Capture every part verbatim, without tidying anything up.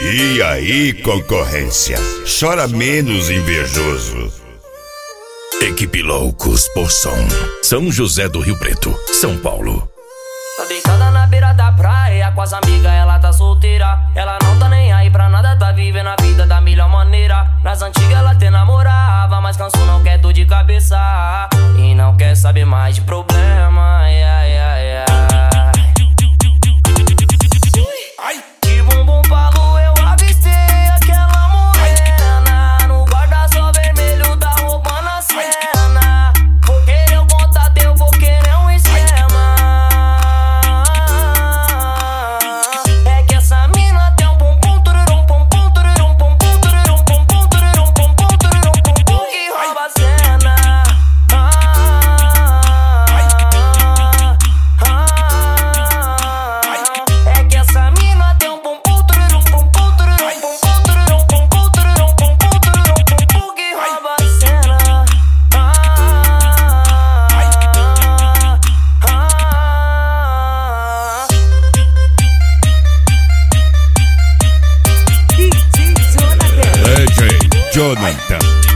E aí, concorrência? Chora menos, invejoso. Equipe Loucos por Som. São José do Rio Preto, São Paulo. Tá deitada na beira da praia com as amigas, ela tá solteira. Ela não tá nem aí pra nada, tá vivendo a vida da melhor maneira. Nas antigas ela até namorava, mas cansou, não quer dor de cabeça e não quer saber mais de problema. Ai, ai, ai, ai. De bumbum pra lua eu avistei aquela morena no guarda-sol vermelho, tá roubando a cena. Vou querer o contato, eu vou querer um esquema. É que essa mina tem um bumbum tururum pum pum tururum pum pum tururum pum pum tururum pum pum tururum pum pum que rouba a cena. É que essa mina tem um bumbum tururum pum pum tururum pum pum tururum pum pum tururum pum pum tururum pum pum que rouba a cena. D J Jonathan.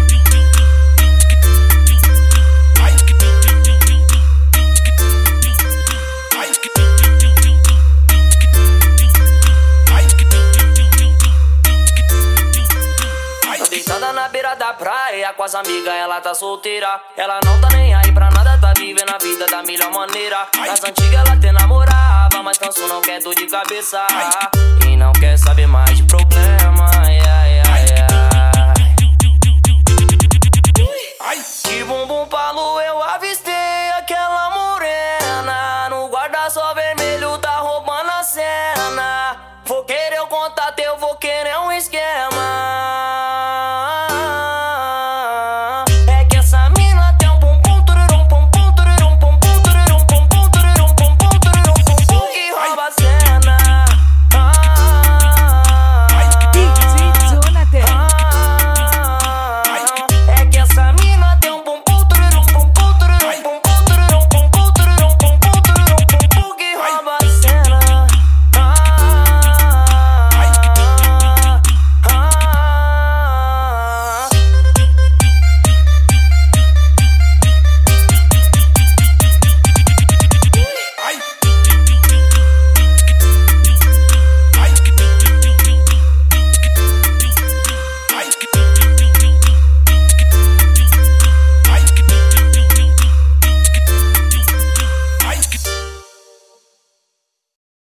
Tá deitada na beira da praia com as amigas, ela tá solteira. Ela não tá nem aí pra nada, tá vivendo a vida da melhor maneira. Nas antigas ela até namorava, mas cansou, não quer dor de cabeça e não quer saber mais de problema.